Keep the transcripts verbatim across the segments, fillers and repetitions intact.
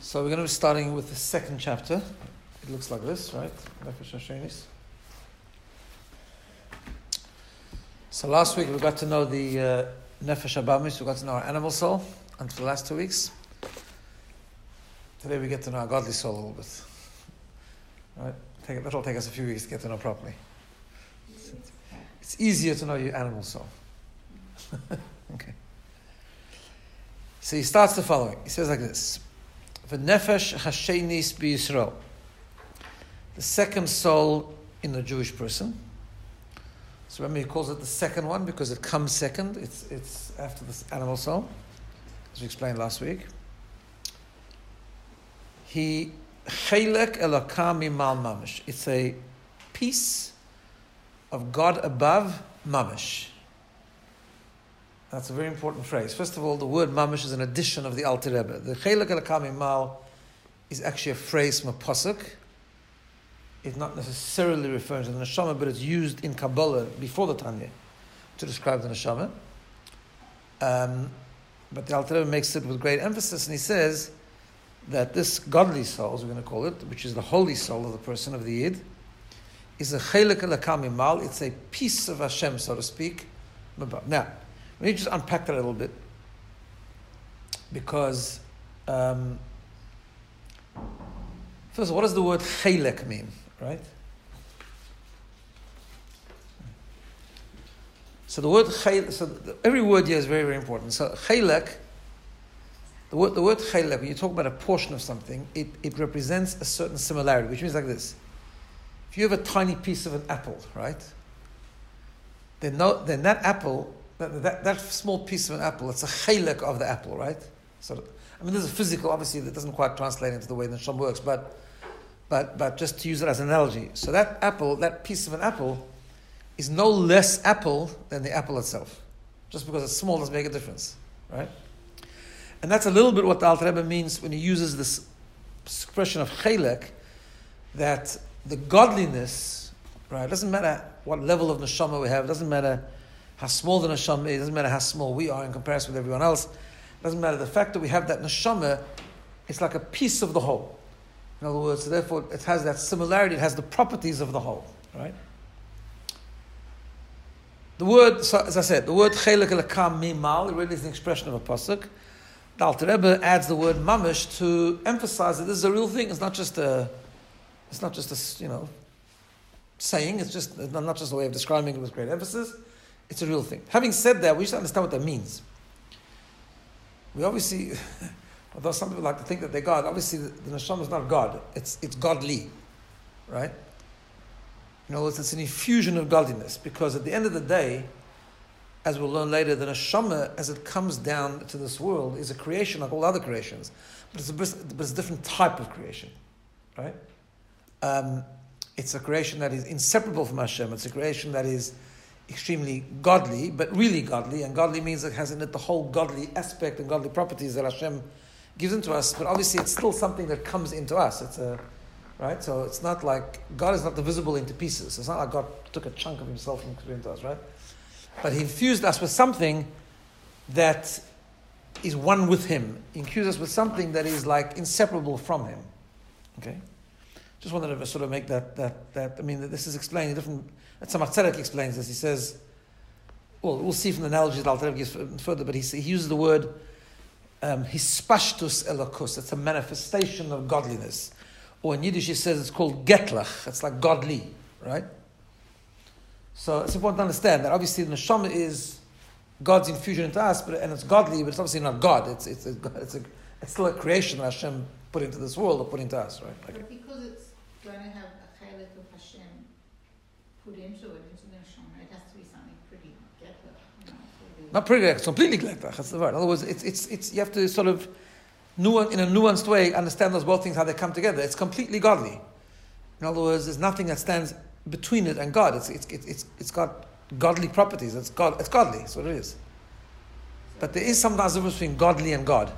So we're going to be starting with the second chapter. It looks like this, right? Nefesh Hashenis. So last week we got to know the uh, Nefesh Abamis, we got to know our animal soul until the last two weeks. Today we get to know our godly soul a little bit. Right? Take, that'll take us a few weeks to get to know properly. It's, it's easier to know your animal soul. Okay. So he starts the following. He says like this. V'nefesh hashenis b'Yisrael. The second soul in a Jewish person. So remember he calls it the second one because it comes second. It's it's after this animal soul, as we explained last week. He chelek elokam mimal mamish. It's a piece of God above mamish. That's a very important phrase. First of all, the word mamish is an addition of the Alter Rebbe. The chelek elokam mimal is actually a phrase from a pasuk. It's not necessarily referring to the neshama, but it's used in Kabbalah before the Tanya to describe the neshama. Um, but the Alter Rebbe makes it with great emphasis, and he says that this godly soul, as we're going to call it, which is the holy soul of the person of the Yid, is a chelek elokam mimal. It's a piece of Hashem, so to speak. Now, we need to just unpack that a little bit, because um, first of all, what does the word chelek mean, right? So the word chelek, so the, every word here is very, very important. So chelek, the word, the word chelek, when you talk about a portion of something, it, it represents a certain similarity, which means like this. If you have a tiny piece of an apple, right? Then, no, then that apple, That, that, that small piece of an apple, it's a chelek of the apple, right? So, I mean, there's a physical, obviously, that doesn't quite translate into the way the neshama works, but, but, but just to use it as an analogy. So that apple, that piece of an apple, is no less apple than the apple itself. Just because it's small doesn't make a difference, right? And that's a little bit what the Alter Rebbe means when he uses this expression of chelek, that the godliness, right? It doesn't matter what level of neshama we have, it doesn't matter how small the neshama is, it doesn't matter how small we are in comparison with everyone else. It doesn't matter. The fact that we have that neshama, it's like a piece of the whole. In other words, so therefore it has that similarity, it has the properties of the whole. Right? The word, so as I said, the word chelek elokam mimal, it really is an expression of a pasuk. The Alter Rebbe adds the word mamish to emphasize that this is a real thing. It's not just a, it's not just a, you know, saying. It's just not just a way of describing it with great emphasis. It's a real thing. Having said that, we should understand what that means. We obviously, although some people like to think that they're God, obviously the, the neshama is not God. It's it's godly, right? In other words, it's an infusion of godliness, because at the end of the day, as we'll learn later, the neshama, as it comes down to this world, is a creation like all other creations, but it's a, but it's a different type of creation, right? Um, it's a creation that is inseparable from Hashem. It's a creation that is extremely godly, but really godly, and godly means it has in it the whole godly aspect and godly properties that Hashem gives into us, but obviously it's still something that comes into us. It's a, right? So it's not like, God is not divisible into pieces. It's not like God took a chunk of himself and put it into us, right? But he infused us with something that is one with him. He infused us with something that is like inseparable from him. Okay? Just wanted to sort of make that, that, that I mean, this is explained in different, Tzemach Tzedek explains this. He says, well, we'll see from the analogies that Alter Rebbe gives further, but he, he uses the word um, hispashtus elokus. It's a manifestation of godliness. Or in Yiddish he says it's called getlach. It's like godly, right? So it's important to understand that obviously the neshama is God's infusion into us, but and it's godly, but it's obviously not God. It's it's a, it's, a, it's still a creation that Hashem put into this world or put into us, right? Okay. But because it's going to have a chelek of Hashem put into it, into the neshama, it has to be something pretty getlach. You know, Not pretty, it's completely getlach. That's the word. In other words, it's it's it's you have to sort of nuance, in a nuanced way, understand those both things, how they come together. It's completely godly. In other words, there's nothing that stands between it and God. It's it's it's it's, it's got godly properties. It's God. It's godly. That's what it is. But there is some difference between godly and God.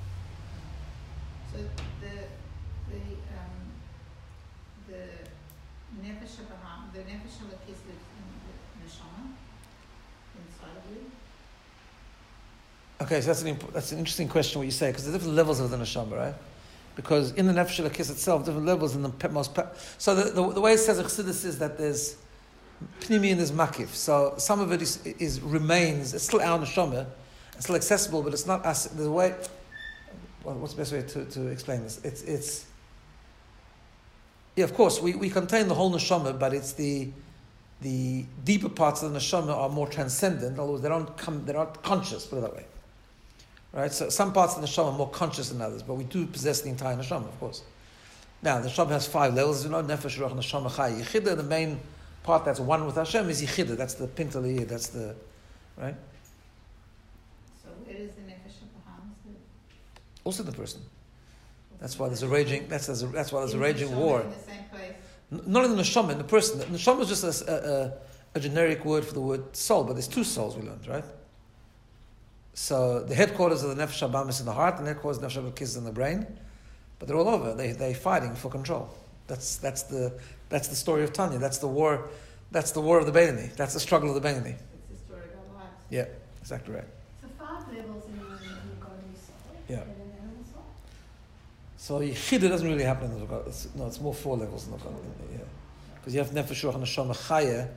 So the the um, the nefesh habaham, the nefesh halakis lives in the neshama inside of you. Okay, so that's an imp- that's an interesting question what you say, because there's different levels of the neshama, right? Because in the Nefesh Elokis itself, different levels in the pe- most... Pe- so the, the, the way it says in Chassidus is that there's Pnimi and there's Makif. So some of it is, is remains, it's still our Neshama, it's still accessible, but it's not us. There's a way... Well, what's the best way to, to explain this? It's... it's yeah, of course, we, we contain the whole Neshama, but it's the... The deeper parts of the neshama are more transcendent. In other words, they don't come, they're not conscious. Put it that way, right? So some parts of the neshama are more conscious than others, but we do possess the entire neshama, of course. Now the neshama has five levels. You know, nefesh, ruach, neshama, chay, yichida. The main part that's one with Hashem is yichida. That's the pinta liyid. That's the right. So where is the nefesh of Bahamas? Also the person. That's why there's a raging. That's there's a, that's why there's a Is raging neshama war. in the same place? Not in the neshama, in the person. The neshama is just a, a, a generic word for the word soul, but there's two souls we learned, right? So the headquarters of the nefesh habam is in the heart, and the headquarters of the nefesh habam is in the brain, but they're all over. They they're fighting for control. That's that's the that's the story of Tanya. That's the war. That's the war of the Beinoni. That's the struggle of the Beinoni. It's the story of our lives. Yeah, exactly right. So five levels in the, in the godly soul. Yeah. And in the animal soul. So Yechida doesn't really happen in the V'gad. It's, no, it's more four levels in the V'gad. Yeah, because you have Nefesh Ruach and Neshama Chaya.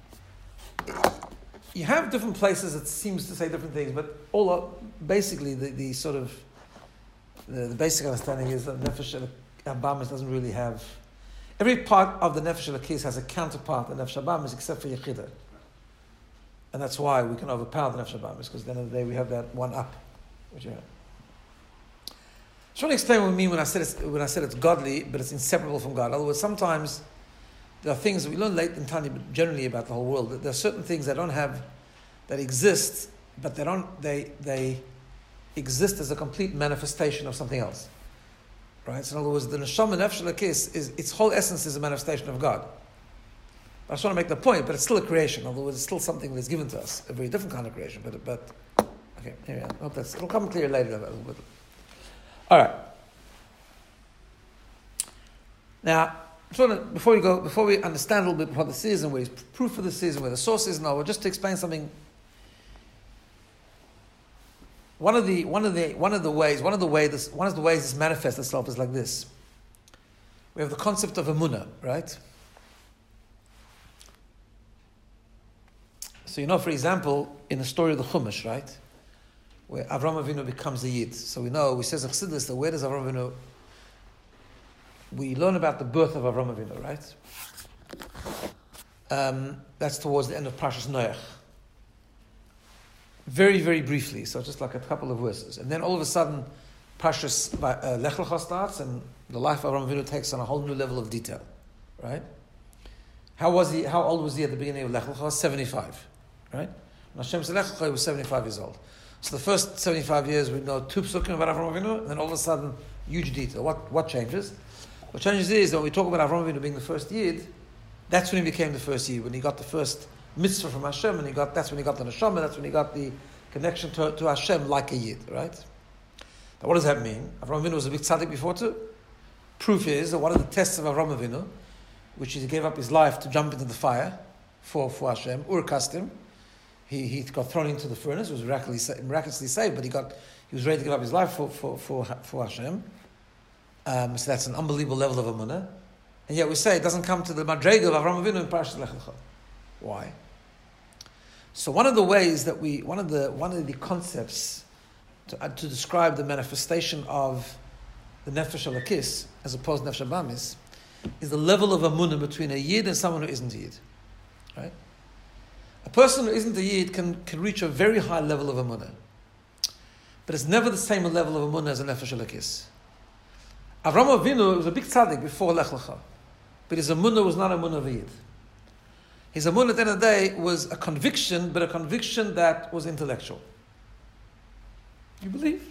You have different places that seems to say different things, but all are, basically the, the sort of the, the basic understanding is that Nefesh Habamis doesn't really have every part of the Nefesh Elokis has a counterpart in Nefesh Habamis except for Yechida, and that's why we can overpower the Nefesh Habamis, because at the end of the day we have that one up, which you have. I want to explain what I mean when I said it's, when I said it's godly, but it's inseparable from God. In other words, sometimes there are things that we learn late in Tanya, but generally about the whole world. That there are certain things that don't have, that exist, but they don't. They they exist as a complete manifestation of something else, right? So in other words, the neshama nefesh elokis is its whole essence is a manifestation of God. I just want to make the point, but it's still a creation. In other words, it's still something that's given to us, a very different kind of creation. But but okay, here I hope that's it'll come clear later a little bit. All right. Now, to, before we go, before we understand a little bit what this is and where his proof of this is and where the source is, no, just to explain something. One of the one of the one of the ways one of the way this one of the ways this manifests itself is like this. We have the concept of emunah, right? So you know, for example, in the story of the Chumash, right? Where Avraham Avinu becomes a Yid. So we know, we says in Chassidus, that where does Avraham Avinu, we learn about the birth of Avraham Avinu, right? Um, that's towards the end of Parshas Noach. Very, very briefly, so just like a couple of verses. And then all of a sudden, Parshas uh, Lech Lecha starts, and the life of Avraham Avinu takes on a whole new level of detail, right? How was he, how old was he at the beginning of Lech Lecha? seventy-five, right? When Hashem said Lech Lecha, he was seventy-five years old. So the first seventy-five years we know two psukim about Avraham Avinu, and then all of a sudden, huge detail. What what changes? What changes is that when we talk about Avraham Avinu being the first Yid, that's when he became the first Yid, when he got the first mitzvah from Hashem, and he got that's when he got the neshama, that's when he got the connection to, to Hashem like a Yid, right? Now what does that mean? Avraham Avinu was a big tzaddik before too. Proof is that one of the tests of Avraham Avinu, which is he gave up his life to jump into the fire for, for Hashem, Ur Kasdim. He he got thrown into the furnace. He was miraculously, miraculously saved, but he got he was ready to give up his life for for for, for Hashem. Um, so that's an unbelievable level of emunah, and yet we say it doesn't come to the madrega of Avraham Avinu in Parashat Lech Lecha. Why? So one of the ways that we one of the one of the concepts to, uh, to describe the manifestation of the nefesh elokis as opposed to nefesh habamis is the level of emunah between a yid and someone who isn't a yid, right? A person who isn't a Yid can, can reach a very high level of emunah, but it's never the same level of emunah as a nefesh elokis. Avraham Avinu was a big tzaddik before Lech Lecha, but his emunah was not a emunah of a Yid. His emunah at the end of the day was a conviction, but a conviction that was intellectual. You believe,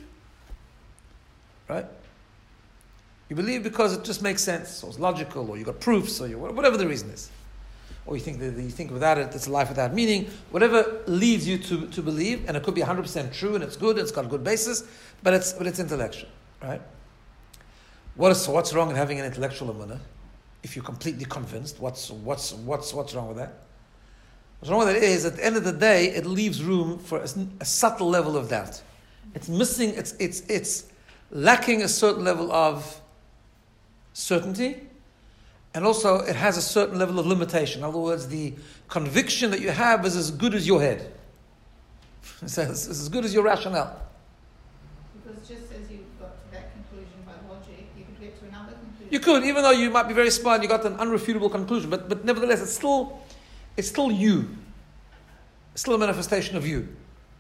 right? You believe because it just makes sense, or it's logical, or you got proofs, or you, whatever the reason is. Or you think that you think without it, it's a life without meaning. Whatever leads you to, to believe, and it could be one hundred percent true, and it's good, and it's got a good basis, but it's but it's intellectual, right? What is so? What's wrong in having an intellectual emunah? If you're completely convinced, what's what's what's what's wrong with that? What's wrong with it is, at the end of the day, it leaves room for a, a subtle level of doubt. It's missing. It's it's it's lacking a certain level of certainty, and also it has a certain level of limitation. In other words, the conviction that you have is as good as your head. It says it's as good as your rationale. Because just as you got to that conclusion by logic, you could get to another conclusion. You could, even though you might be very smart, and you got an unrefutable conclusion, but but nevertheless, it's still it's still you. It's still a manifestation of you,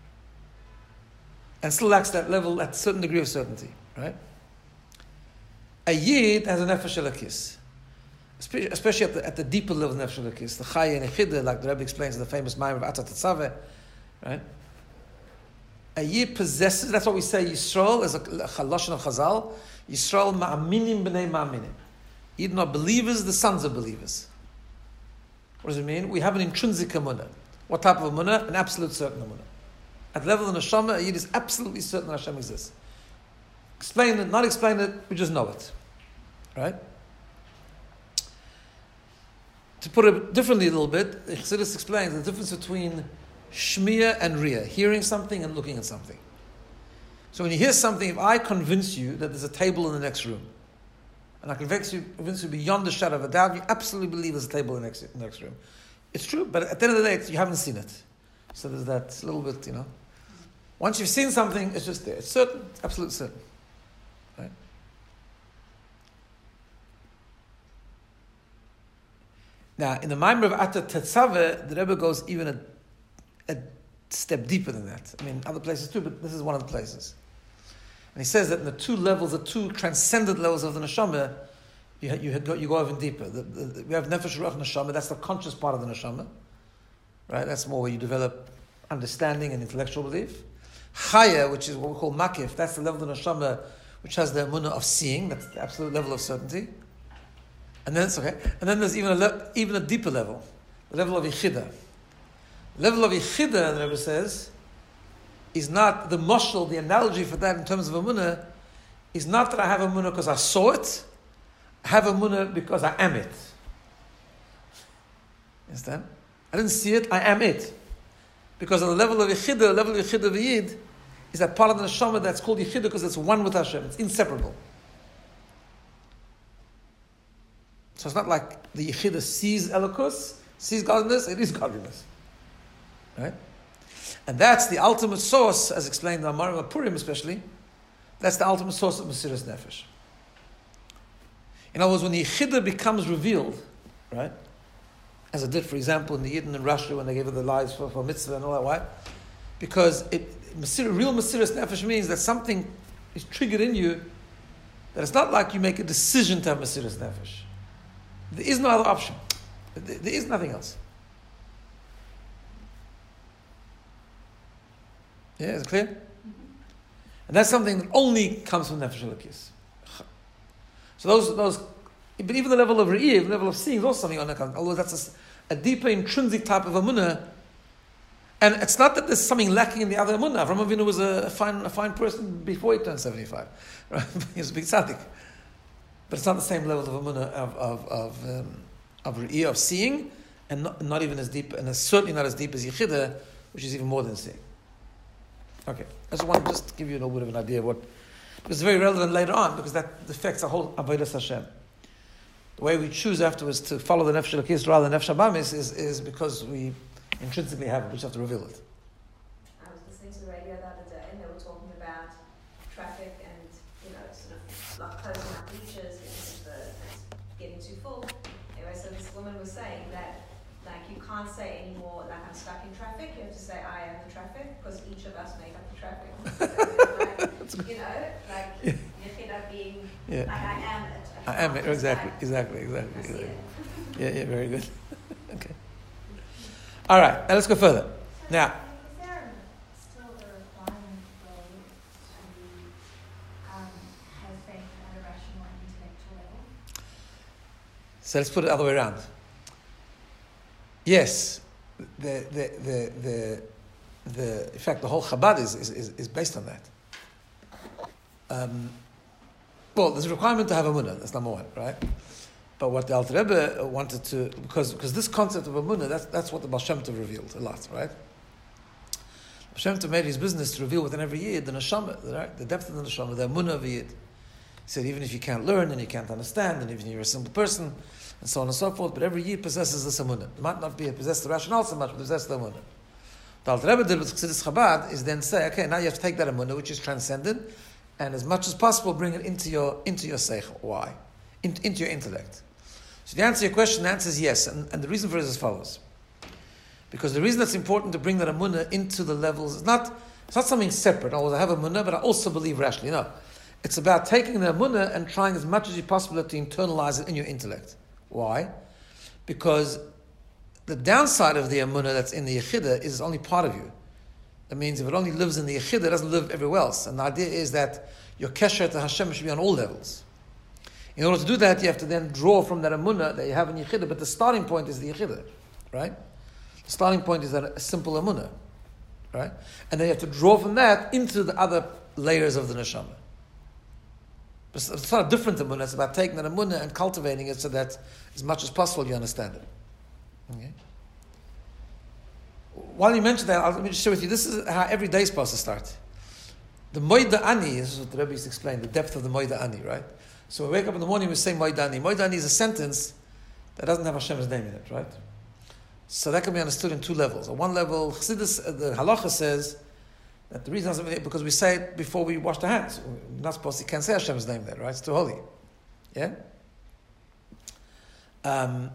and still lacks that level, that certain degree of certainty, right? A yid has a nefesh elokis, especially at the, at the deeper level of nefesh elokis, the chaya and echida, like the Rebbe explains in the famous Ma'amar of Atat Tetzaveh, right? A yid possesses. That's what we say. Yisrael is a chaloshon of Chazal. Yisrael ma'aminim b'nei ma'aminim. Yid not believers, the sons of believers. What does it mean? We have an intrinsic emunah. What type of emunah? An absolute certain emunah. At the level of neshama, a yid is absolutely certain that Hashem exists. Explain it, not explain it, we just know it. Right? To put it differently a little bit, Chassidus explains the difference between shmiya and riyah, hearing something and looking at something. So when you hear something, if I convince you that there's a table in the next room, and I convince you, convince you beyond the shadow of a doubt, you absolutely believe there's a table in the next, in the next room. It's true, but at the end of the day, it's, you haven't seen it. So there's that little bit, you know. Once you've seen something, it's just there. It's certain, it's absolute certain. Right? Now, in the Ma'amar of Atat Tetzaveh, the Rebbe goes even a a step deeper than that. I mean, other places too, but this is one of the places. And he says that in the two levels, the two transcendent levels of the neshama, you you go, you go even deeper. The, the, the, we have nefesh, ruach, neshama. That's the conscious part of the neshama, right? That's more where you develop understanding and intellectual belief. Chaya, which is what we call makif, that's the level of the neshama which has the emunah of seeing. That's the absolute level of certainty. And then it's okay. And then there's even a le- even a deeper level, the level of yichida. Level of yichida, the Rebbe says, is not the mashal, the analogy for that in terms of emunah, is not that I have emunah because I saw it. I have emunah because I am it. Understand? I didn't see it, I am it. Because on the level of yichida, the level of yichida of yid, is that part of the neshama that's called yichida because it's one with Hashem. It's inseparable. So it's not like the yichida sees elokus, sees godliness, it is godliness. Right? And that's the ultimate source, as explained in Amarim of Purim especially, that's the ultimate source of Mesiras Nefesh. In other words, when the Yechidah becomes revealed, right, as it did, for example, in the Yidden in Russia when they gave her the lives for, for mitzvah and all that, why? Because it, Mesir, real Mesiras Nefesh means that something is triggered in you, that it's not like you make a decision to have Mesiras Nefesh. There is no other option. There, there is nothing else. Yeah, is it clear? Mm-hmm. And that's something that only comes from Nefesh Elokis. So those, those, but even the level of Re'iyah, the level of seeing is also something on that comes. Although that's a, a deeper intrinsic type of Amunah. And it's not that there's something lacking in the other Amunah. Avraham Avinu was a, a fine a fine person before he turned seventy-five. Right? He was a big tzaddik. But it's not the same level of Amunah, of, of, of, um, of Re'iyah, of seeing, and not, not even as deep, and certainly not as deep as Yechidah, which is even more than seeing. Okay, I just want to just give you a little bit of an idea of what, because it's very relevant later on, because that affects the whole Avodas Hashem. The way we choose afterwards to follow the Nefesh Elokis rather than Nefesh Habamis is, is because we intrinsically have it, we just have to reveal it. I was listening to the radio the other day and they were talking about traffic and, you know, sort of like closing up beaches because the, it's getting too full. Anyway, so this woman was saying that like you can't say anymore like I'm stuck in traffic, you have to say I am the traffic because each of us make up the traffic. So, like, you know, like yeah. you end up being yeah. like I am it. I, I am it, exactly, like, exactly, exactly. exactly. Yeah, yeah, very good. Okay. All right, now let's go further. So now, is there still a requirement though to um, have faith at a rational and intellectual level? So let's put it the other way around. Yes, the the the the, the in fact the whole Chabad is is, is based on that. Um, well, there's a requirement to have Amunah. That's number one, right? But what the Alter Rebbe wanted to, because because this concept of Amunah, that's that's what the Baal Shem Tov revealed a lot, right? Baal Shem Tov made his business to reveal within every Yid the neshama, right? The depth of the neshama, the Amunah of the Yid. said even if you can't learn and you can't understand, and even if you're a simple person, and so on and so forth, but every yid possesses this emunah. It might not be possess the rationale so much, but possess the emunah. The Alter Rebbe did with Chassidus Chabad is then say, okay, now you have to take that emunah, which is transcendent, and as much as possible bring it into your into your seichel. Why? In, into your intellect. So the answer to your question, the answer is yes, and, and the reason for it is as follows. Because the reason that's important to bring that emunah into the levels is not, it's not something separate. Oh, I have a emunah, but I also believe rationally. No. It's about taking the emunah and trying as much as you possible to internalize it in your intellect. Why? Because the downside of the emunah that's in the Yechidah is only part of you. That means if it only lives in the Yechidah, it doesn't live everywhere else. And the idea is that your kesher to Hashem should be on all levels. In order to do that, you have to then draw from that emunah that you have in Yechidah, but the starting point is the Yechidah, right? The starting point is that a simple emunah, right? And then you have to draw from that into the other layers of the neshama. But it's not a different emunah, it's about taking that emunah and cultivating it so that as much as possible you understand it. Okay? While you mention that, I'll, let me just share with you, this is how every day is supposed to start. The Moida Ani, this is what the Rebbe used to explain, the depth of the Moida Ani, right? So we wake up in the morning, we say Moida Ani. Moida Ani is a sentence that doesn't have Hashem's name in it, right? So that can be understood in two levels. On one level, Chassidus, the halacha says that the reason is because we say it before we wash the hands. We're not supposed to, can't say Hashem's name there, right? It's too holy. Yeah? Um,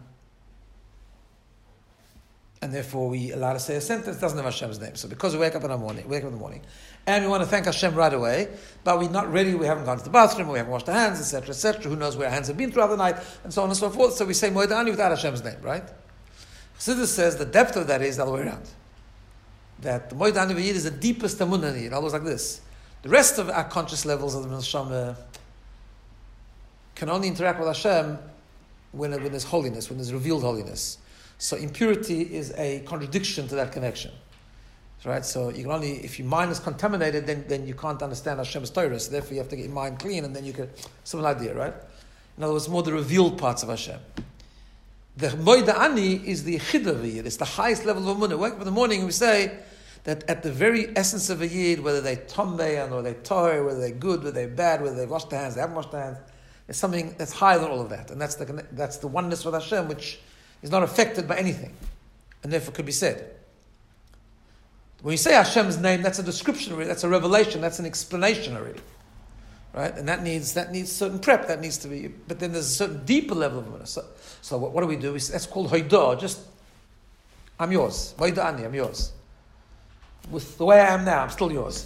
and therefore we allow to say a sentence that doesn't have Hashem's name. So because we wake up in the morning, wake up in the morning, and we want to thank Hashem right away, but we're not ready, we haven't gone to the bathroom, we haven't washed our hands, et cetera, et cetera. Who knows where our hands have been throughout the night, and so on and so forth. So we say Moed Ani without Hashem's name, right? Chassidus says the depth of that is the other way around. That the Moed Ani V'yid is the deepest emunah. It always like this. The rest of our conscious levels of the neshama can only interact with Hashem when, when there's holiness, when there's revealed holiness. So impurity is a contradiction to that connection. Right? So you can only, if your mind is contaminated, then, then you can't understand Hashem's Torah. So therefore you have to get your mind clean, and then you can, some idea, right? In other words, more the revealed parts of Hashem. The Moida Ani is the Yechidah of a Yid. It's the highest level of Emunah. Wake up in the morning and we say that at the very essence of a Yid, whether they tombeyan or they toy, whether they're good, whether they're bad, whether they've washed their hands, they haven't washed their hands, there's something that's higher than all of that. And that's the, that's the oneness with Hashem, which is not affected by anything. And therefore could be said. When you say Hashem's name, that's a description already, that's a revelation, that's an explanation already. Right? And that needs that needs certain prep, that needs to be, but then there's a certain deeper level of emunah. So, so what, what do we do? We, that's called hoidah, just, I'm yours. Hoidah ani, I'm yours. With the way I am now, I'm still yours.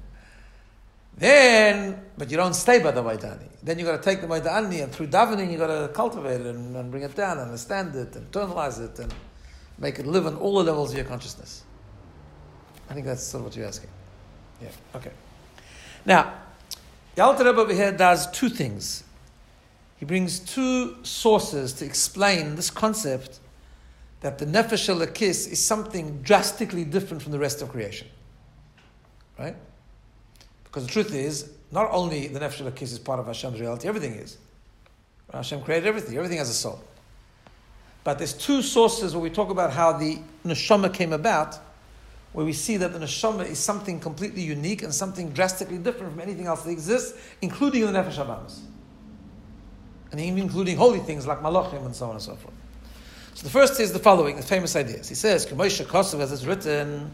Then, but you don't stay by the hoidah ani. Then you got to take the hoidah ani, and through davening you got to cultivate it and, and bring it down, and understand it, and internalize it, and make it live on all the levels of your consciousness. I think that's sort of what you're asking. Yeah, okay. Now, the Alter Rebbe over here does two things. He brings two sources to explain this concept that the Nefesh Elokis is something drastically different from the rest of creation. Right? Because the truth is, not only the Nefesh Elokis is part of Hashem's reality, everything is. Hashem created everything. Everything has a soul. But there's two sources where we talk about how the neshama came about, where we see that the neshama is something completely unique and something drastically different from anything else that exists, including the nefesh habamis. And even including holy things like malachim and so on and so forth. So the first is the following, the famous ideas. He says, K'moshe Kosov, as it's written,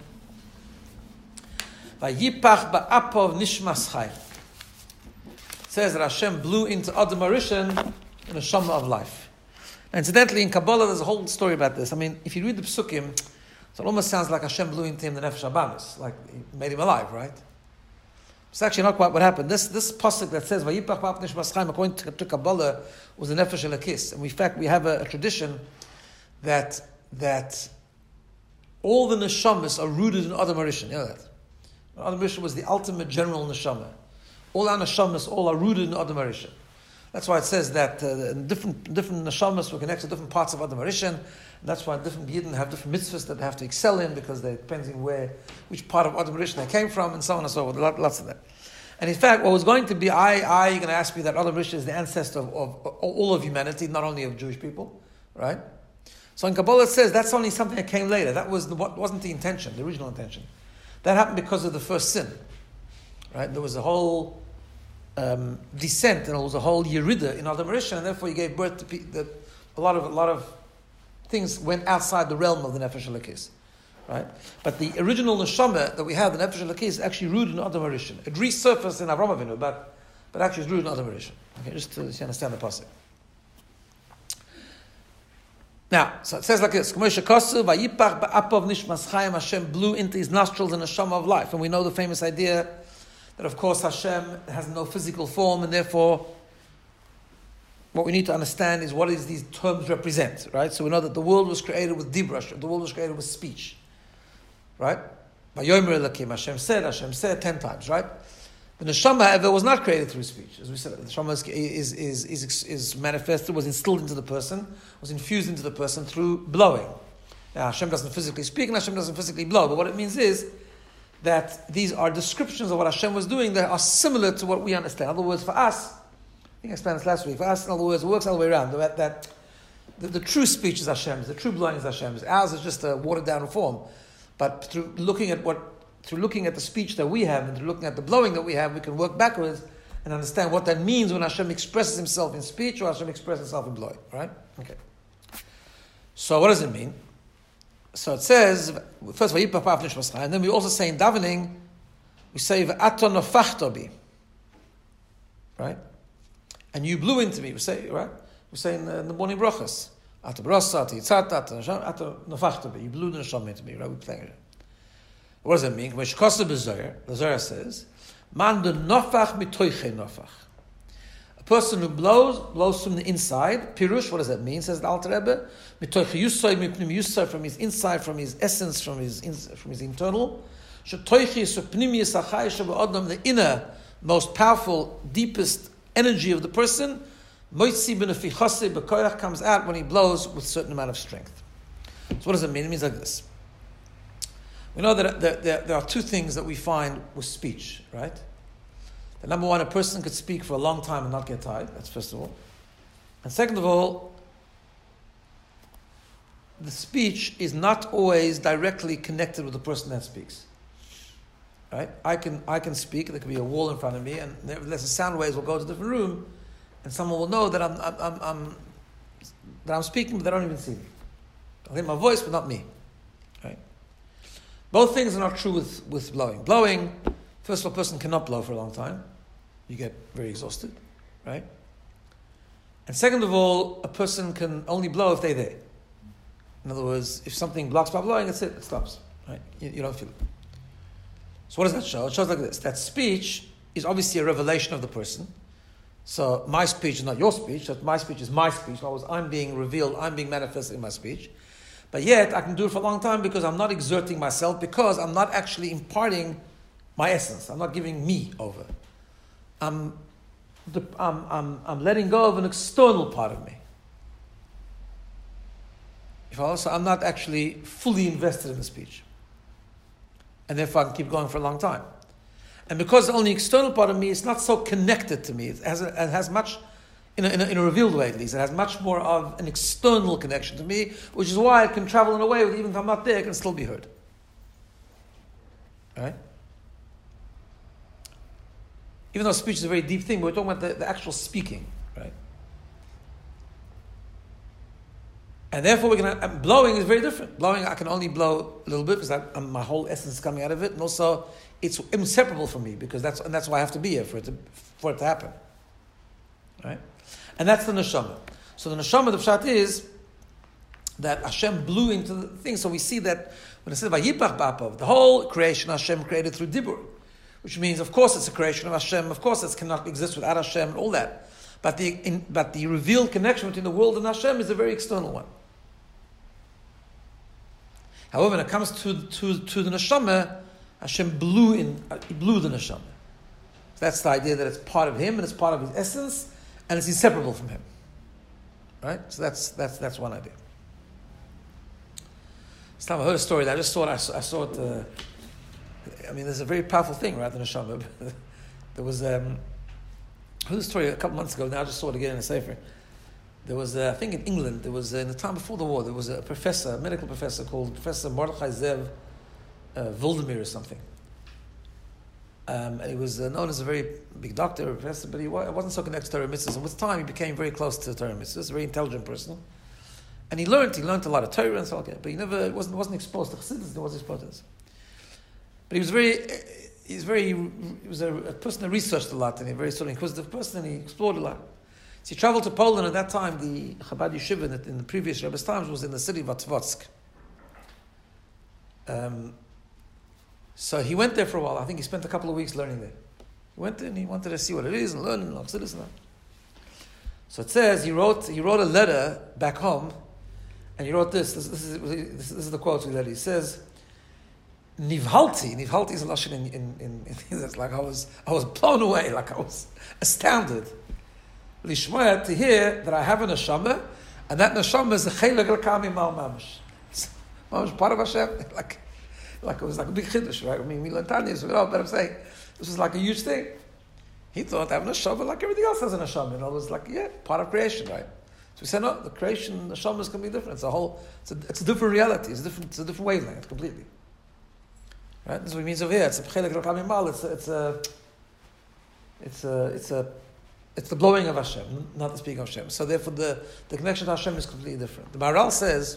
Vayipach ba'apov nishmas chayim. It says that Hashem blew into Adam Arishan the neshama of life. Now, incidentally, in Kabbalah, there's a whole story about this. I mean, if you read the Psukim, so it almost sounds like Hashem blew into him the Nefesh Habamis, like he made him alive, right? It's actually not quite what happened. This this pasuk that says Vayipach ba'ap nishmas chayim, according to, to Kabbalah, was the Nefesh Elokis. And in fact, we have a, a tradition that that all the neshamas are rooted in Adam Arishan. You know that? Adam Arishan was the ultimate general neshama. All our neshamas all are rooted in Adam Arishan. That's why it says that uh, different different neshamas were connected to different parts of Adam Arishan. That's why different yidden have different mitzvahs that they have to excel in, because they depends on where, which part of Adam Arishan they came from, and so on and so forth. Lots of that. And in fact, what was going to be, I, I, you're going to ask me that Adam Arishan is the ancestor of, of, of all of humanity, not only of Jewish people, right? So in Kabbalah it says that's only something that came later. That was the, what wasn't the intention, the original intention. That happened because of the first sin, right? There was a whole um, descent, and it was a whole yerida in Adam Rishon, and therefore he gave birth to pe- that a lot of a lot of things went outside the realm of the Nefesh Elokis, right? But the original neshama that we have, the Nefesh Elokis, is actually rooted in Adam Rishon. It resurfaced in Avraham Avinu, but but actually it's rooted in Adam Rishon. Okay, just to so understand the pasuk. Now, so it says like this: K'moshe Kosu vayipach ba'apov nishmas chayim. Hashem blew into his nostrils the neshama of life, and we know the famous idea that, of course, Hashem has no physical form, and therefore, what we need to understand is what does these terms represent, right? So we know that the world was created with dibra, the world was created with speech, right? Vayomer Elokim, Hashem said, Hashem said ten times, right? The neshama, however, was not created through speech. As we said, the neshama is, is, is, is, is manifested, was instilled into the person, was infused into the person through blowing. Now, Hashem doesn't physically speak and Hashem doesn't physically blow, but what it means is that these are descriptions of what Hashem was doing that are similar to what we understand. In other words, for us, I think I explained this last week, for us, in other words, it works all the way around. That, that the, the true speech is Hashem's, the true blowing is Hashem's. Ours is just a watered down form. But through looking at what Through looking at the speech that we have and through looking at the blowing that we have, we can work backwards and understand what that means when Hashem expresses himself in speech or Hashem expresses himself in blowing. Right? Okay. So what does it mean? So it says, first, and then we also say in davening, we say, right? And you blew into me. We say, right? We say in the, in the morning brachas, you blew the neshama into me, right? We're playing it. What does that mean? The Zohar says, "Man de nofach mitoiche nofach." A person who blows, blows from the inside. Pirush, what does that mean? Says the Alter Rebbe, mitoiche yusay mipnim yusay, from his inside, from his essence, from his from his internal. Shetoiche supnim yisachai shabeodam, the inner, most powerful, deepest energy of the person. Moitzi benefichase bekoyach, comes out when he blows with a certain amount of strength. So what does it mean? It means like this. We know that there, there, there are two things that we find with speech, right? The number one, a person could speak for a long time and not get tired. That's first of all. And second of all, the speech is not always directly connected with the person that speaks. Right? I can I can speak. There could be a wall in front of me, and nevertheless, the sound waves will go to a different room, and someone will know that I'm, I'm, I'm, I'm that I'm speaking, but they don't even see me. I hear my voice, but not me. Right? Both things are not true with, with blowing. Blowing, first of all, a person cannot blow for a long time. You get very exhausted, right? And second of all, a person can only blow if they're there. In other words, if something blocks my blowing, that's it, it stops, right? You, you don't feel it. So what does that show? It shows like this, that speech is obviously a revelation of the person. So my speech is not your speech, that my speech is my speech. In other words, I'm being revealed, I'm being manifested in my speech. But yet, I can do it for a long time because I'm not exerting myself, because I'm not actually imparting my essence. I'm not giving me over. I'm, I'm, I'm, I'm letting go of an external part of me. If I also, I'm not actually fully invested in the speech. And therefore, I can keep going for a long time. And because the only external part of me is not so connected to me, it has, a, it has much... In a, in, a, in a revealed way, at least. It has much more of an external connection to me, which is why it can travel in a way that even if I'm not there, it can still be heard. Right? Even though speech is a very deep thing, we're talking about the, the actual speaking, right? And therefore, we can. And blowing is very different. Blowing, I can only blow a little bit because I, I'm, my whole essence is coming out of it, and also it's inseparable from me because that's and that's why I have to be here for it to for it to happen. Right? And that's the neshama. So the neshama, the pshat is that Hashem blew into the thing. So we see that when it says vayipach ba'apav, the whole creation Hashem created through dibur, which means, of course, it's a creation of Hashem. Of course, it cannot exist without Hashem and all that. But the in, but the revealed connection between the world and Hashem is a very external one. However, when it comes to to, to the neshama, Hashem blew in. Uh, he blew the neshama. So that's the idea that it's part of Him and it's part of His essence. And it's inseparable from Him, right? So that's that's that's one idea. This time I heard a story that I just saw it. I saw, I saw it. Uh, I mean, there's a very powerful thing, right? The neshama. There was um, I heard a story a couple months ago. Now I just saw it again in a sefer. There was, uh, I think, in England. There was uh, in the time before the war. There was a professor, a medical professor called Professor Mordechai Zev uh, Voldemir or something. Um, and he was uh, known as a very big doctor, a professor, but he wa- wasn't so connected to Torah mitzvahs. And with time, he became very close to Torah mitzvahs, a very intelligent person. And he learned, he learned a lot of Torah and so on, but he never wasn't wasn't exposed to Chassidus, he wasn't exposed to this. But he was very, he was very, he was a, a person that researched a lot, and a very sort of inquisitive person, and he explored a lot. So he traveled to Poland at that time. The Chabad Yeshiva in the, in the previous Rebbe's times was in the city of Vatvotsk. Um, so he went there for a while. I think he spent a couple of weeks learning there. He went there and he wanted to see what it is and learn and Chassidus and that. So it says he wrote he wrote a letter back home, and he wrote this. This, this, is, this, this is the quote we read. He says, "Nivhalti, nivhalti is a lashon in in, in, in it's like I was I was blown away, like I was astounded. Lishmoya, to hear that I have a neshama, and that neshama is a chelik l'kami mal mamish. Mamish part of Hashem, like like it was like a big chiddush, right? I mean, we learned Tanya, so we know, but I'm saying this was like a huge thing. He thought having a neshama like everything else has a neshama, and I was like, yeah, part of creation, right? So we said, no, the creation, the neshama is going to be different. It's a whole, it's a, it's a different reality. It's a different, it's a different wavelength completely. Right? This is what it means over here. It's a chelik l'kami mal. It's a, it's a, it's a, it's a, it's the blowing of Hashem, not the speaking of Hashem. So therefore, the, the connection to Hashem is completely different. The Maharal says.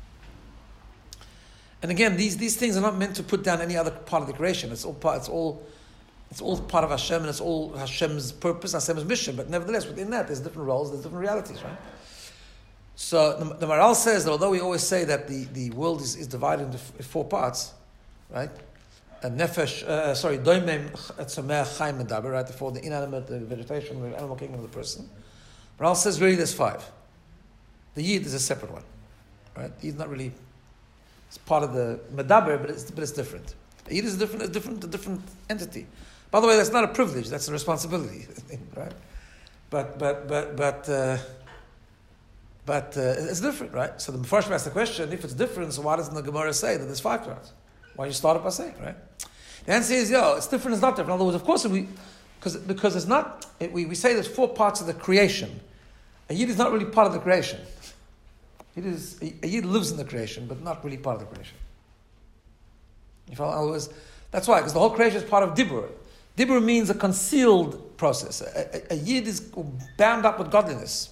And again, these, these things are not meant to put down any other part of the creation. It's all part. It's all. It's all part of Hashem, and it's all Hashem's purpose, Hashem's mission. But nevertheless, within that, there's different roles, there's different realities, right? So the, the Maharal says that although we always say that the, the world is, is divided into f- four parts, right? A nefesh, uh, sorry, doimem, tzomeh, chaim, medaber, right? For the inanimate, the vegetation, the animal kingdom of the person. Maharal says really there's five. The yid is a separate one, right? The yid is not really. It's part of the medaber, but it's but it's different. A yid is a different, a different, a different entity. By the way, that's not a privilege; that's a responsibility, right? But but but but uh, but uh, it's different, right? So the first asked the question: if it's different, so why doesn't the Gemara say that there's five parts? Why you start it by saying, right? The answer is, yo, it's different. It's not different. In other words, of course, we because because it's not. It, we we say there's four parts of the creation. A yid is not really part of the creation. It is a, a yid lives in the creation, but not really part of the creation. You follow? In other words, that's why, because the whole creation is part of dibur. Dibur means a concealed process. A, a, a yid is bound up with godliness.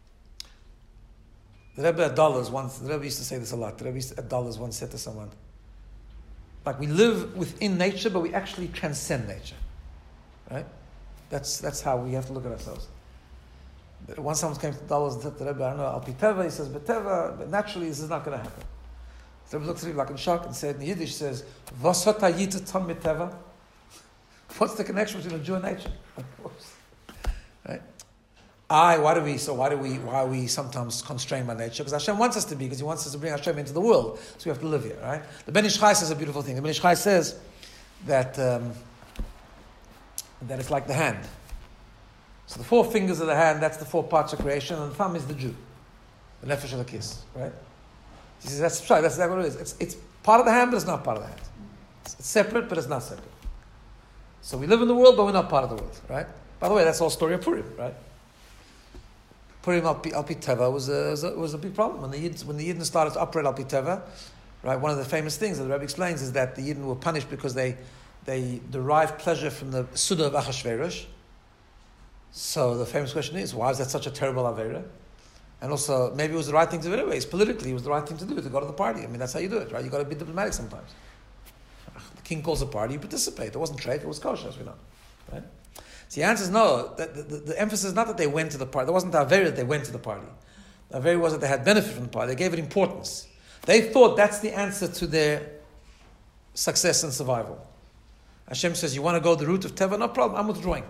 The Rebbe at dollars once, the Rebbe used to say this a lot. The Rebbe used to, at dollars once said to someone, like we live within nature, but we actually transcend nature. Right? That's that's how we have to look at ourselves. Once someone came to dollars and said to the Rebbe, I don't know, al pi teva, he says, but teva, but naturally this is not going to happen. The Rebbe looked at him like in shock and said in Yiddish, says, "Was hat a Yid getan mit teva?" What's the connection between a Jew and nature? Right? I, why do we, so why do we, why are we sometimes constrained by nature? Because Hashem wants us to be, because He wants us to bring Hashem into the world, so we have to live here, right? The Ben Ish Chai says a beautiful thing. The Ben Ish Chai says that, um, that it's like the hand. So the four fingers of the hand, that's the four parts of creation, and the thumb is the Jew. The nefesh of the kiss, right? He says, that's right, that's exactly what it is. It's, it's part of the hand, but it's not part of the hand. It's, it's separate, but it's not separate. So we live in the world, but we're not part of the world, right? By the way, that's the whole story of Purim, right? Purim al pi teva was a, was a was a big problem when the Yidden, when the Yidden started to operate al pi teva, right? One of the famous things that the Rebbe explains is that the Yidden were punished because they they derived pleasure from the Suda of Achashverosh. So the famous question is, why is that such a terrible avera? And also, maybe it was the right thing to do anyways. Politically, it was the right thing to do to go to the party. I mean, that's how you do it, right? You got to be diplomatic sometimes. The king calls a party, you participate. It wasn't trade, it was kosher, as we know, right? So the answer is no. The, the, the emphasis is not that they went to the party. There wasn't the avera that they went to the party. The avera was that they had benefit from the party. They gave it importance. They thought that's the answer to their success and survival. Hashem says, you want to go the route of teva? No problem, I'm withdrawing.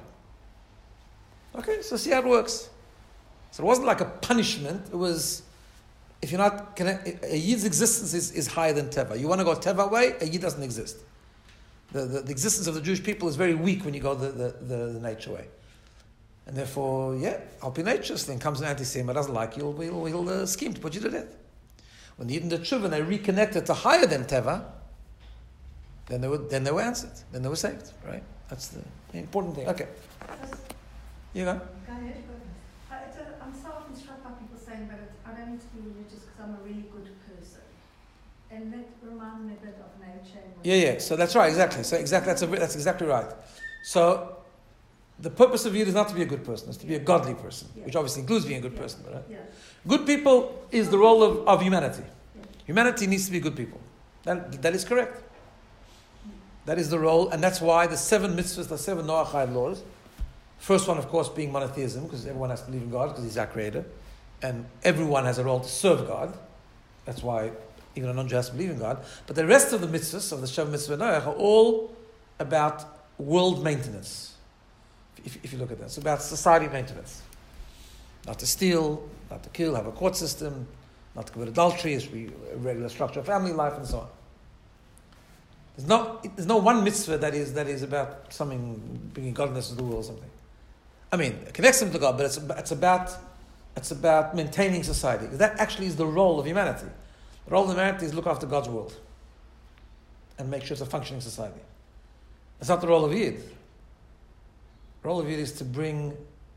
Okay, so see how it works. So it wasn't like a punishment. It was, if you're not connect, a yid's existence is, is higher than teva. You want to go teva way, a yid doesn't exist. The, the, the existence of the Jewish people is very weak when you go the, the, the, the nature way. And therefore, yeah, I'll be nature's thing. Comes an anti-Semite, doesn't like you, he'll, he'll, he'll uh, scheme to put you to death. When the Yidden did tshuva, they reconnected to higher than teva, then they were, then they were answered. Then they were saved, right? That's the important thing. Okay. You go. Go ahead. I, it's a, I'm so often struck by people saying, but it's, I don't need to be religious because I'm a really good person. And that reminds me a bit of nature. Yeah, yeah. So that's right, exactly. So exactly, that's a, that's exactly right. So the purpose of Yid is not to be a good person; it's to be a godly person, Yeah. which obviously includes being a good Yeah. person, right? Yeah. Good people is the role of, of humanity. Yeah. Humanity needs to be good people. That, that is correct. That is the role, and that's why the seven mitzvahs, the seven Noachide laws. First one, of course, being monotheism, because everyone has to believe in God, because He's our creator, and everyone has a role to serve God. That's why even a non-Jew has to believe in God. But the rest of the mitzvahs of the seven mitzvahs Noach are all about world maintenance. If, if you look at that, it's about society maintenance. Not to steal, not to kill, have a court system, not to commit adultery, it should be a regular structure of family life, and so on. There's no, there's no one mitzvah that is that is about something bringing godliness to the world or something. I mean, it connects them to God, but it's it's about it's about maintaining society. That actually is the role of humanity. The role of humanity is look after God's world and make sure it's a functioning society. It's not the role of Yid. The role of Yid is to bring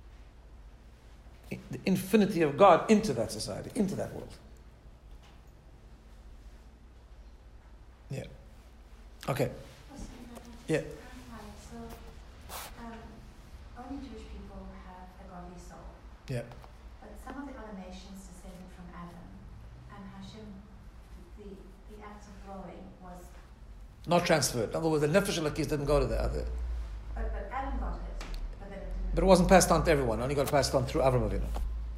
the infinity of God into that society, into that world. Yeah. Okay. Yeah. Hi, so um, only Jewish people have a godly soul, Yeah. but some of the other nations descended from Adam, and Hashem, the, the act of growing was, Not transferred. In other words, the Nefesh Elokis didn't go to the other. but, but Adam got it, but then it didn't. But it wasn't passed on to everyone. It only got passed on through Avram Avinu.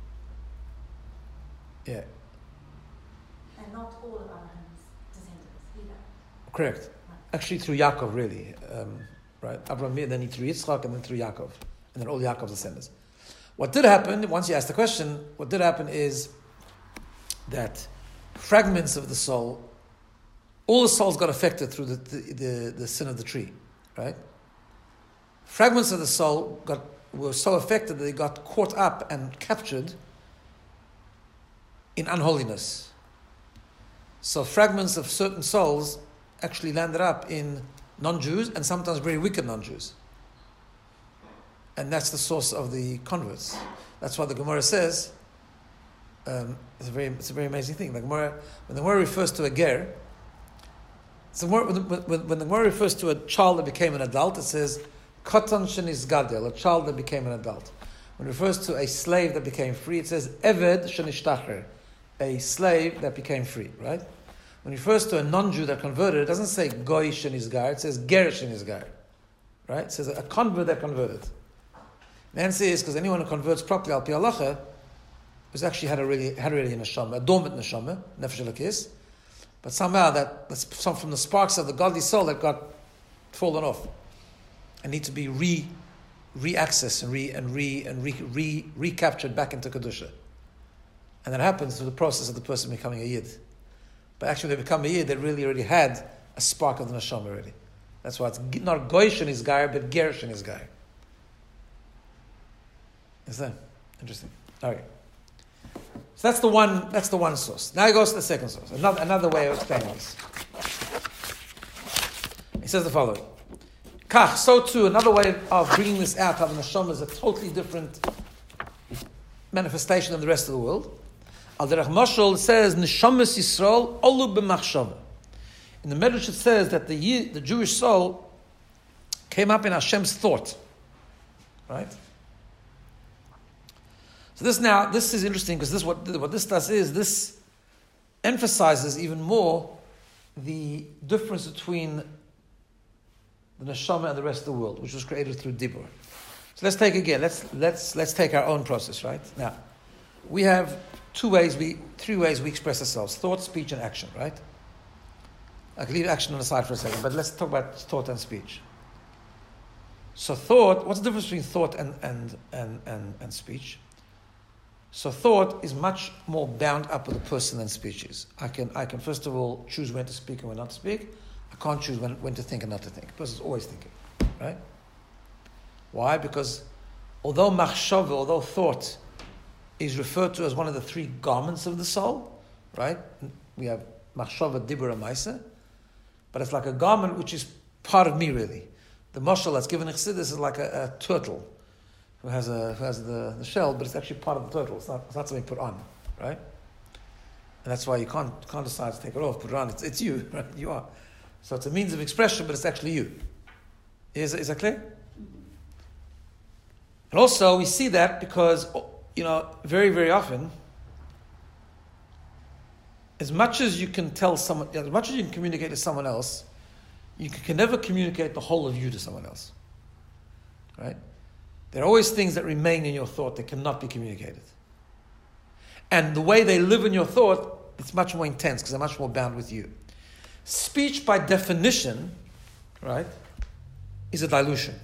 Yeah. And not all of Abraham's descendants either. Correct. Actually, through Yaakov, really. Um, right? Avram, then he through Yitzchak, and then through Yaakov. And then all Yaakov's descendants. What did happen, once you asked the question, what did happen is that fragments of the soul, all the souls got affected through the, the, the, the sin of the tree. Right? Fragments of the soul got were so affected that they got caught up and captured in unholiness. So fragments of certain souls actually landed up in non-Jews and sometimes very wicked non-Jews. And that's the source of the converts. That's why the Gemara says, um, it's a very it's a very amazing thing. The Gemara, when the Gemara refers to a ger, so when, when, when the Gemara refers to a child that became an adult, it says, Katan shenis gadel, a child that became an adult. When it refers to a slave that became free, it says, Eved shenishtacher, a slave that became free, right? When it refers to a non-Jew that converted, it doesn't say goy shenizgar, it says ger shenizgar, right? It says a convert that converted. The answer is because anyone who converts properly al pi halacha was actually had a really had already a neshama, a dormant neshama, nefesh elokis, but somehow that that's some from the sparks of the godly soul that got fallen off and need to be re re-accessed and re and re and re, re recaptured back into kedusha. And that happens through the process of the person becoming a yid. But actually, when they become a yid, they really already had a spark of the neshama already. That's why it's not goyish in his guy, but gerish in his guy. Is that interesting? All right. So that's the one. That's the one source. Now he goes to the second source. Another another way of explaining this. He says the following: Kach. So too, another way of bringing this out of the neshama is a totally different manifestation than the rest of the world. Al derech mashal says neshamas Yisrael olu b'machshava. In the Medrash it says that the the Jewish soul came up in Hashem's thought, right? So this now, this is interesting because this what what this does is this emphasizes even more the difference between the neshama and the rest of the world, which was created through dibur. So let's take again. Let's let's let's take our own process, right? Now, we have two ways, we three ways we express ourselves: thought, speech, and action, right? I can leave action on the side for a second, but let's talk about thought and speech. So thought, what's the difference between thought and and and and, and speech? So thought is much more bound up with a person than speech is. I can, I can first of all choose when to speak and when not to speak. I can't choose when, when to think and not to think. A person's always thinking, right? Why? Because although machshava, although thought is referred to as one of the three garments of the soul, right? We have machshava, dibur, and maisa, but it's like a garment which is part of me, really. The mashal that's given in Chassidus is like a, a turtle who has a who has the, the shell, but it's actually part of the turtle. It's not, it's not something put on, right? And that's why you can't, can't decide to take it off, put it on. It's, it's you, right? You are. So it's a means of expression, but it's actually you. Is, is that clear? And also, we see that because, you know, very, very often, as much as you can tell someone, as much as you can communicate to someone else, you can never communicate the whole of you to someone else. Right? There are always things that remain in your thought that cannot be communicated. And the way they live in your thought, it's much more intense because they're much more bound with you. Speech, by definition, right, is a dilution.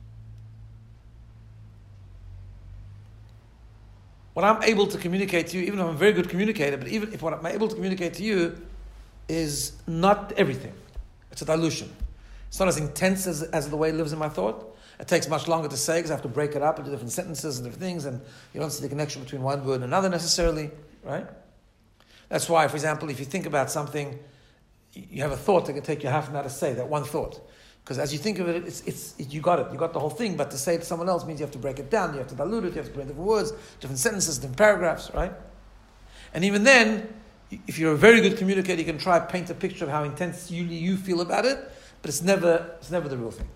What I'm able to communicate to you, even if I'm a very good communicator, but even if what I'm able to communicate to you is not everything. It's a dilution. It's not as intense as, as the way it lives in my thought. It takes much longer to say because I have to break it up into different sentences and different things, and you don't see the connection between one word and another necessarily, right? That's why, for example, if you think about something, you have a thought that can take you half an hour to say, that one thought. Because as you think of it, it's, it's, it, you got it, you got the whole thing, but to say it to someone else means you have to break it down, you have to dilute it, you have to put in different words, different sentences, different paragraphs, right? And even then, if you're a very good communicator, you can try to paint a picture of how intense you, you feel about it, but it's never, it's never the real thing.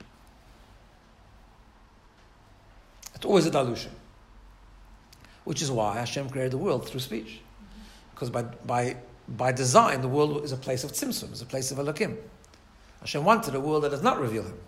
It's always a dilution. Which is why Hashem created the world through speech. Because by, by, by design, the world is a place of tzimtzum, is a place of Elokim. Hashem wanted a world that does not reveal Him.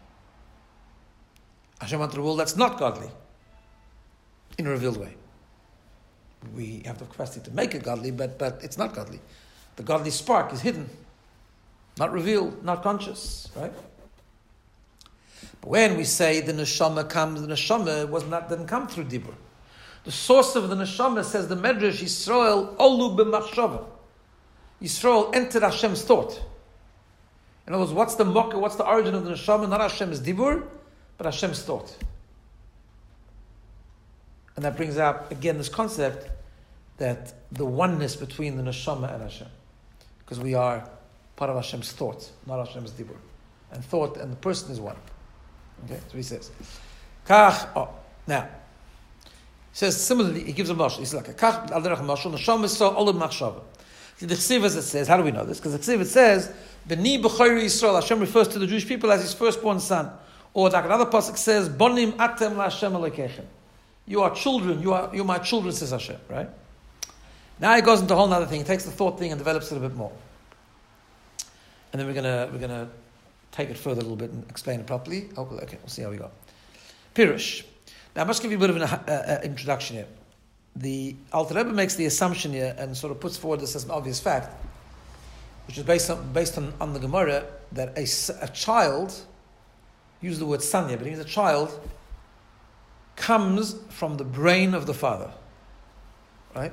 Hashem wanted a world that's not godly, in a revealed way. We have the capacity to make it godly, but, but it's not godly. The godly spark is hidden, not revealed, not conscious, right? But when we say the neshama comes, the neshama was not, didn't come through dibur. The source of the neshama, says the Medrash, Yisrael olu b'machshava. Yisrael entered Hashem's thought. In other words, what's the mocker, what's the origin of the neshama? Not Hashem's dibur, but Hashem's thought. And that brings out, again, this concept that the oneness between the neshama and Hashem. Because we are part of Hashem's thought, not Hashem's dibur. And thought and the person is one. Okay, that's what he says. Kach, oh, now, he says, similarly, he gives a mashal. He says, like, Kach, al derech mashal, neshama so olam machshava. The Chsiv, as it says, how do we know this? Because the Chsiv, it says, B'ni b'chayri Yisrael, Hashem refers to the Jewish people as his firstborn son. Or like another pasuk says, Bonim atem la'Hashem alekechem. You are children, you are, you're my children, says Hashem, right? Now he goes into a whole other thing, he takes the thought thing and develops it a bit more. And then we're gonna, we're gonna take it further a little bit and explain it properly. Oh, okay, we'll see how we go. Pirush. Now I must give you a bit of an uh, uh, introduction here. The Alter Rebbe makes the assumption here and sort of puts forward this as an obvious fact, which is based on based on, on the Gemara, that a, a child, use the word son here, but it means a child, comes from the brain of the father. Right?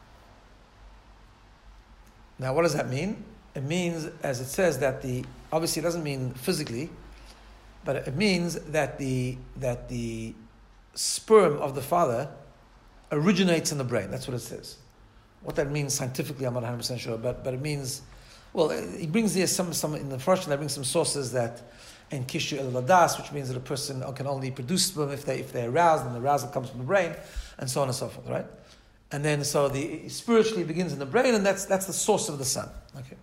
Now what does that mean? It means, as it says, that the, obviously it doesn't mean physically, but it means that the that the sperm of the father originates in the brain. That's what it says. What that means scientifically, I'm not one hundred percent sure, but but it means, well, he brings here some, some in the first, there brings some sources that, in Kishu el Ladas, which means that a person can only produce sperm if, they, if they're aroused, and the arousal comes from the brain, and so on and so forth, right? And then, so the spiritually begins in the brain, and that's that's the source of the son. Okay.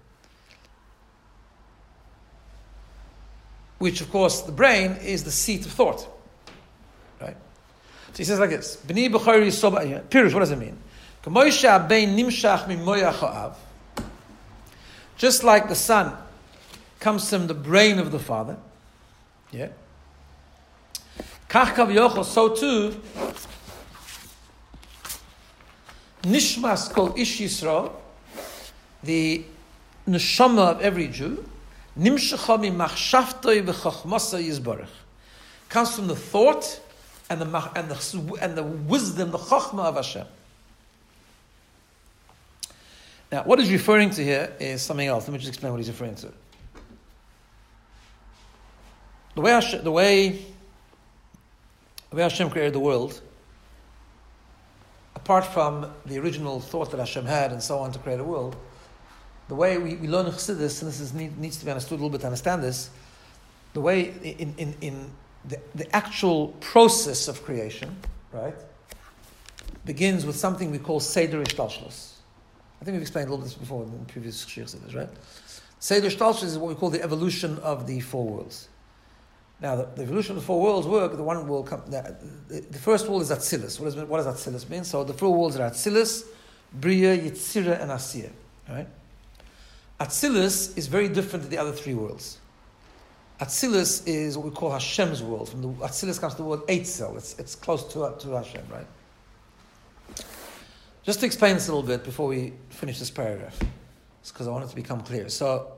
Which, of course, the brain is the seat of thought. Right? So he says like this. B'ni b'chayri Yisrael. Pirush, what does it mean? K'moisha bein nimshach mimoyach ha'av. Just like the son comes from the brain of the father. Yeah. Kach kav so too, nishmas kol ish Yisrael, the neshama of every Jew, nimshacha mi machshavtoi v'chachmasa yizbarach, comes from the thought and the and the and the wisdom, the chachma of Hashem. Now, what he's referring to here is something else. Let me just explain what he's referring to. The way Hashem, the way the way Hashem created the world, apart from the original thought that Hashem had and so on to create a world, the way we, we learn in Chassidus, and this is, need, needs to be understood a little bit to understand this, the way in, in, in the, the actual process of creation, right, begins with something we call Seder Ishtalshlus. I think we've explained a little bit this before in the previous Shir, right? Seder Shtalshus is what we call the evolution of the four worlds. Now, the, the evolution of the four worlds work. The one will come. The, the, the first world is Atzilus. What does what does Atzilus mean? So the four worlds are Atzilus, Bria, Yitzira, and Asiyah. Right? Atzilus is very different to the other three worlds. Atzilus is what we call Hashem's world. From the Atzilus comes the word Eitzel. It's it's close to to Hashem, right? Just to explain this a little bit before we finish this paragraph, because I want it to become clear. So,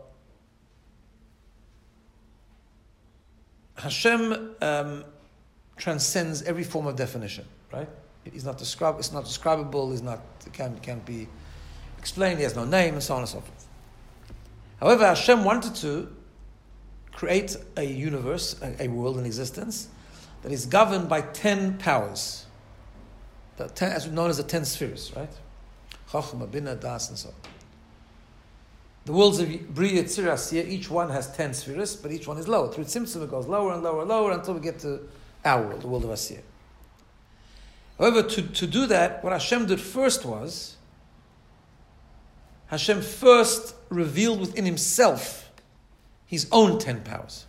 Hashem um, transcends every form of definition, right? He's not describ- It's not describable. He's not. It can't can't be explained. He has no name, and so on and so forth. However, Hashem wanted to create a universe, a, a world in existence that is governed by ten powers. The ten, as known as the ten spheres, right? Chochmah, Binah, Das, and so on. The worlds of Bria, Yitzira, Asiyah, each one has ten spheres, but each one is lower. Through Tzimtzum, it goes lower and lower and lower until we get to our world, the world of Asiyah. However, to, to do that, what Hashem did first was, Hashem first revealed within himself his own ten powers.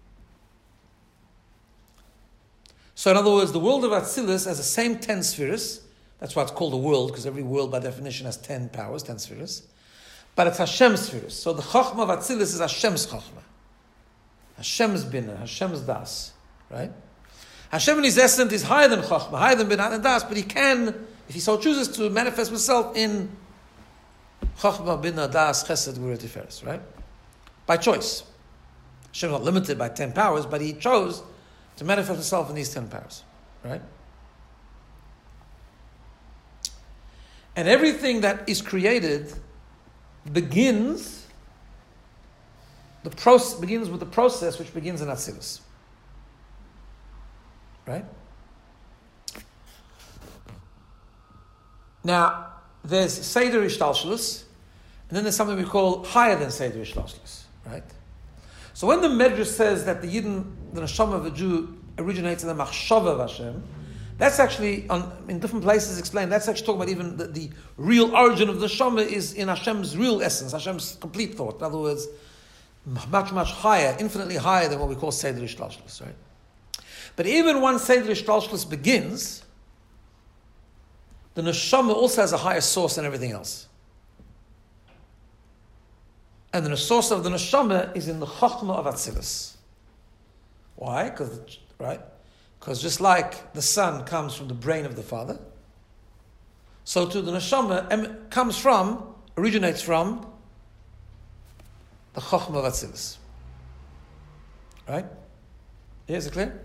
So in other words, the world of Atzilus has the same ten spheres. That's why it's called a world, because every world by definition has ten powers, ten spheres. But it's Hashem's spheres. So the Chochmah of Atzilus is Hashem's Chochmah. Hashem's Binah, Hashem's Das. Right? Hashem in his essence is higher than Chochmah, higher than Binah and Das, but he can, if he so chooses, to manifest himself in Chochmah, Binah, Das, Chesed, Gvura, Tiferes. Right? By choice. Hashem is not limited by ten powers, but he chose to manifest himself in these ten powers, right? And everything that is created begins the process begins with the process which begins in Atzilus, right? Now, there's Seder Ishtalshlus, and then there's something we call higher than Seder Ishtalshlus, right? So when the Medrash says that the Yidden, the Neshama of a Jew originates in the Machshava of Hashem, that's actually, on, in different places explained, that's actually talking about even the, the real origin of the Neshama is in Hashem's real essence, Hashem's complete thought. In other words, much, much higher, infinitely higher than what we call Seder Ishtalshlus, right? But even once Seder Ishtalshlus begins, the Neshama also has a higher source than everything else. And the source of the neshama is in the chokhmah of Atzilus. Why? Because right? Because just like the son comes from the brain of the father, so too the neshama em- comes from, originates from the chokhmah of Atzilus. Right? Yeah, is it clear?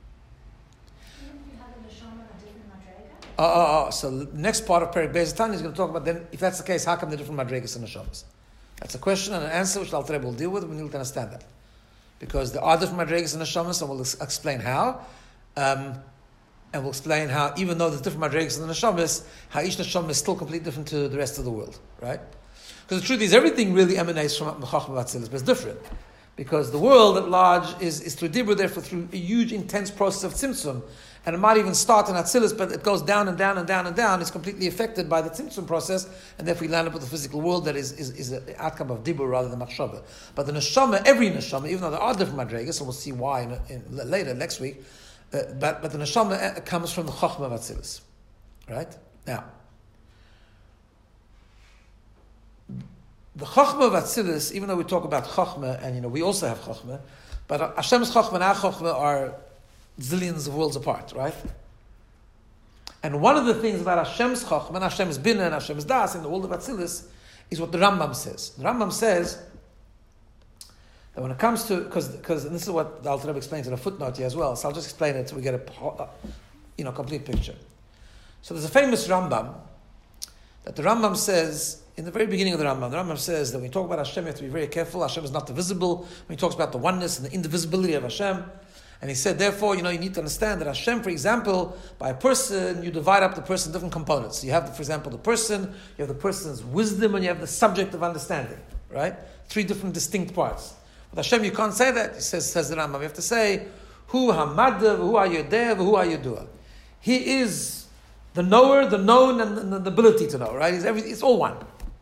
Oh, oh, oh. So the next part of Perek Beis Tanya is going to talk about then, if that's the case, how come the different madregas and neshamas? That's a question and an answer which the Alter Rebbe will deal with. We need to understand that, because there are different madregas and neshamas, and we'll ex- explain how, um, and we'll explain how, even though there's different madregas and neshamas, how each neshama is still completely different to the rest of the world, right? Because the truth is, everything really emanates from Chochmah Atzilus, but it's different. Because the world at large is, is through Dibur, therefore through a huge, intense process of Tzimtzum. And it might even start in Atzilus, but it goes down and down and down and down. It's completely affected by the Tzimtzum process, and therefore we land up with a physical world that is, is, is an outcome of Dibur rather than Machshava. But the Neshama, every Neshama, even though there are different Madregas, and we'll see why in, in, later, next week, uh, but, but the Neshama comes from the Chochmah of Atzilus. Right? Now, the Chochmah of Atzilus, even though we talk about Chochmah, and you know we also have Chochmah, but Hashem's Chochmah and our Chochmah are zillions of worlds apart, right? And one of the things about Hashem's Chochmah and Hashem's Binah and Hashem's Das in the world of Atzilus is what the Rambam says. The Rambam says that when it comes to, because because and this is what the Alter Rebbe explains in a footnote here as well, so I'll just explain it so we get a you know complete picture. So there's a famous Rambam that the Rambam says. In the very beginning of the Rambam, the Rambam says that when you talk about Hashem, you have to be very careful. Hashem is not divisible. When he talks about the oneness and the indivisibility of Hashem, and he said, therefore, you know, you need to understand that Hashem, for example, by a person, you divide up the person in different components. So you have, for example, the person, you have the person's wisdom, and you have the subject of understanding, right? Three different distinct parts. With Hashem, you can't say that. He says, says the Rambam, you have to say, Hu Hamadav, Hu Ayodeh, Hu Ayodua. He is the knower, the known, and the, the ability to know, right? He's everything. It's all one.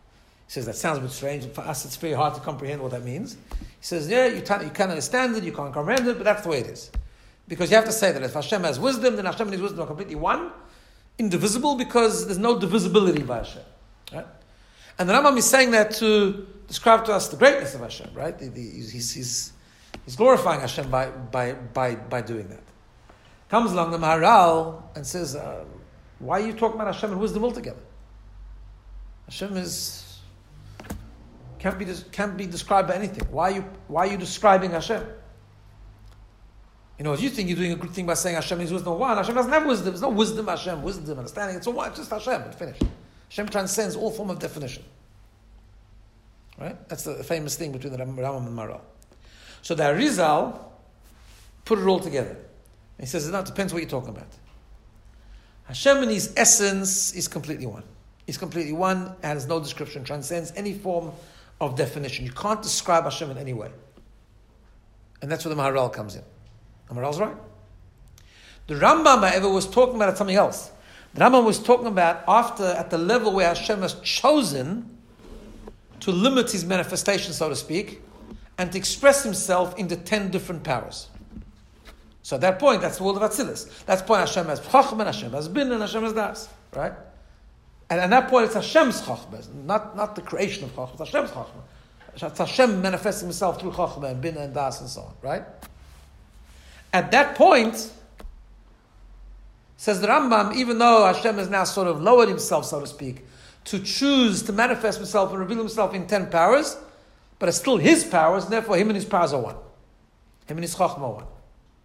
He says, that sounds a bit strange. For us, it's very hard to comprehend what that means. He says, yeah, you can't, you can't understand it, you can't comprehend it, but that's the way it is. Because you have to say that if Hashem has wisdom, then Hashem and His wisdom are completely one, indivisible, because there's no divisibility by Hashem. Right? And the Rambam is saying that to describe to us the greatness of Hashem, right? The, the, he's, he's, he's glorifying Hashem by, by, by, by doing that. Comes along the Maharal and says, uh, why are you talking about Hashem and wisdom altogether? Hashem is... Can't be can't be described by anything. Why are you why are you describing Hashem? You know, if you think you're doing a good thing by saying Hashem is wisdom one, Hashem doesn't have wisdom. There's no wisdom, Hashem, wisdom, understanding. It's all one, it's just Hashem. It's finished. Hashem transcends all form of definition. Right? That's the famous thing between the Rambam and Maharal. So the Arizal put it all together. He says, it depends what you're talking about. Hashem in His essence is completely one. He's completely one, has no description, transcends any form of definition. You can't describe Hashem in any way. And that's where the Maharal comes in. The Maharal's right. The Rambam, however, was talking about something else. The Rambam was talking about after, at the level where Hashem has chosen to limit His manifestation, so to speak, and to express Himself into ten different powers. So at that point, that's the world of Atzilus. That's the point Hashem has Chachman, Hashem has Bin, and Hashem has Das. Right? And at that point, it's Hashem's Chachma, not, not the creation of Chachma, it's Hashem's Chachma. It's Hashem manifesting Himself through Chachma and Bina and Das and so on, right? At that point, says the Rambam, even though Hashem has now sort of lowered Himself, so to speak, to choose to manifest Himself and reveal Himself in ten powers, but it's still His powers, and therefore Him and His powers are one. Him and His Chachma are one.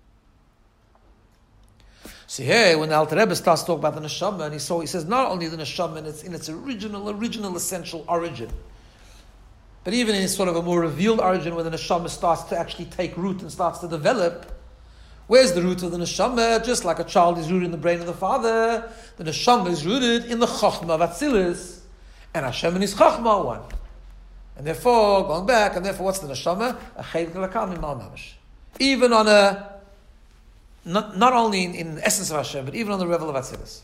So here, when the Alter Rebbe starts to talk about the neshama, and he saw, he says not only the neshama in its, in its original, original, essential origin, but even in its sort of a more revealed origin, where the neshama starts to actually take root and starts to develop. Where's the root of the neshama? Just like a child is rooted in the brain of the father, the neshama is rooted in the chachma of Atzilus, and Hashem and His chachma are one. And therefore, going back, and therefore, what's the neshama? A chelik l'kal mimal mamash. Even on a Not, not only in, in the essence of Hashem, but even on the level of Atzilus.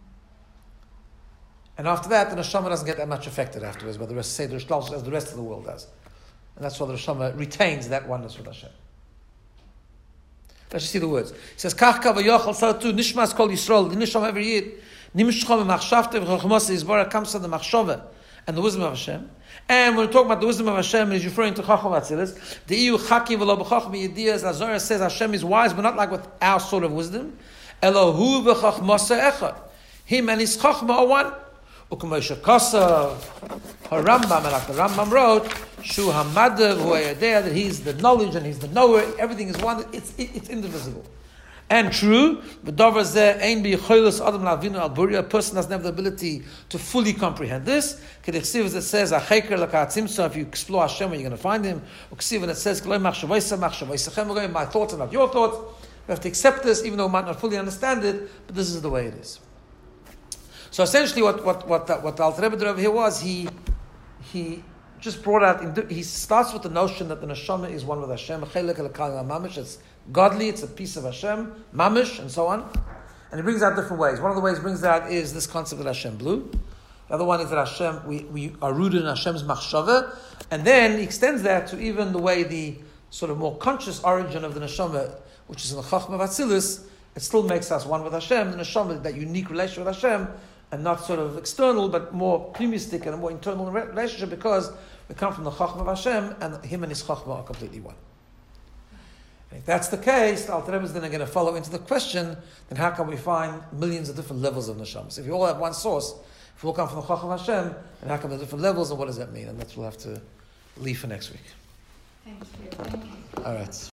And after that, the neshama doesn't get that much affected afterwards, but the rest, say, the rest, as the rest of the world does. And that's why the neshama retains that oneness with Hashem. Let's just see the words. It says, Kach kavayachal saratu nishmas kol Yisrael, the neshama every year, nimshchom machshavte v'chochmose yizbara kamsa the machshove, and the wisdom of Hashem. And when we're talking about the wisdom of Hashem, he's referring to Chacham Atzilus. The Iyu Chakim v'lo b'chacham yediyas. Azara says Hashem is wise, but not like with our sort of wisdom. Elohu v'chachmasa echad. Him and His Chachma are one. U'k'moshe Kosav HaRambam, and like the Rambam wrote, Shu Hamadav Huayadeh, that He's the knowledge and He's the knower. Everything is one. It's it, it's indivisible. And true, a person doesn't have the ability to fully comprehend this. It says, if you explore Hashem, you're going to find Him. And it says, my thoughts are not your thoughts. We have to accept this, even though we might not fully understand it, but this is the way it is. So essentially what what what that, what the Alter Rebbe did over here was, he he just brought out, he starts with the notion that the neshama is one with Hashem, it's godly, it's a piece of Hashem, mamish, and so on. And he brings out different ways. One of the ways he brings out is this concept that Hashem blew. The other one is that Hashem, we, we are rooted in Hashem's machshava. And then he extends that to even the way the sort of more conscious origin of the neshama, which is in the Chachma of Atzilus, it still makes us one with Hashem, the neshama, that unique relationship with Hashem, and not sort of external, but more pneumistic and a more internal relationship, because we come from the Chachma of Hashem, and Him and His Chachma are completely one. If that's the case, the Alter Rebbe is then going to follow into the question, then how can we find millions of different levels of neshama? So if you all have one source, if we all come from the Chacham Hashem, then how come the different levels, and what does that mean? And that's what we'll have to leave for next week. Thank you. Thank you. All right.